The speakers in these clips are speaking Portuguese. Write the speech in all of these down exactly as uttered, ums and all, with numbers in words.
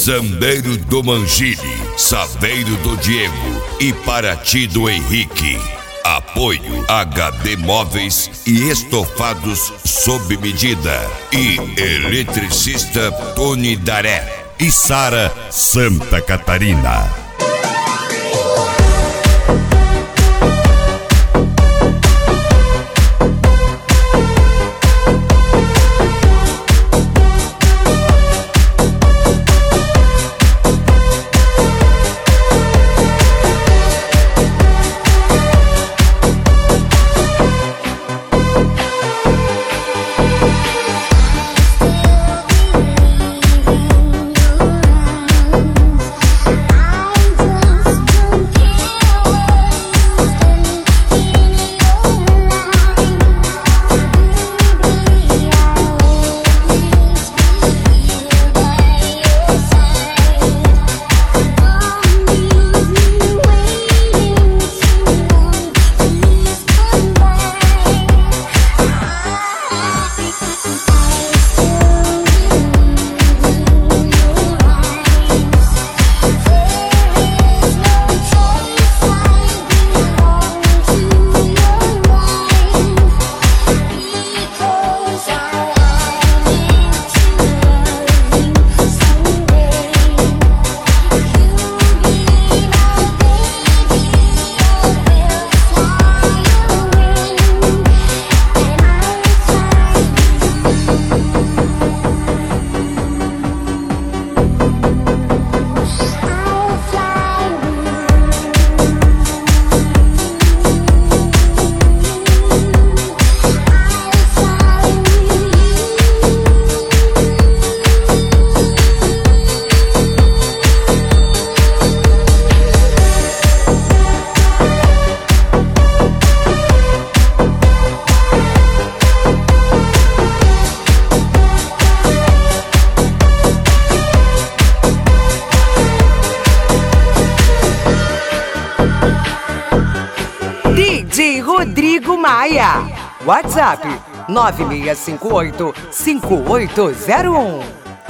Sambeiro do Mangini, Saveiro do Diego e Paraty do Henrique. Apoio H D Móveis e Estofados sob medida. E Eletricista Tony Daré e Sara Santa Catarina. D J Rodrigo Maia. WhatsApp nove seis cinco oito, cinco oito zero um.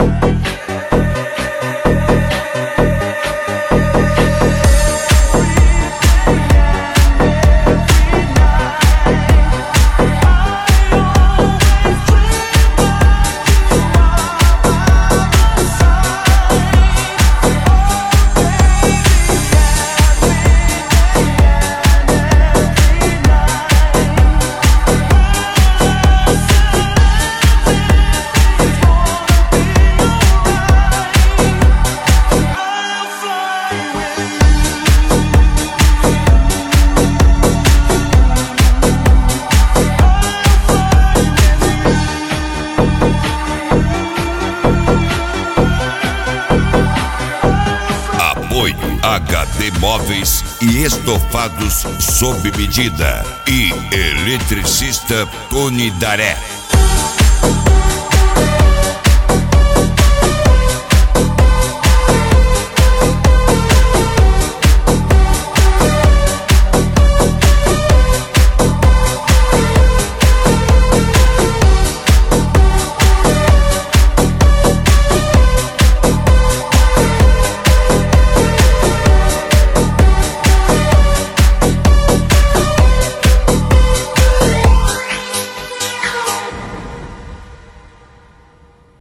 H D Móveis e Estofados sob medida. E Eletricista Tony Daré.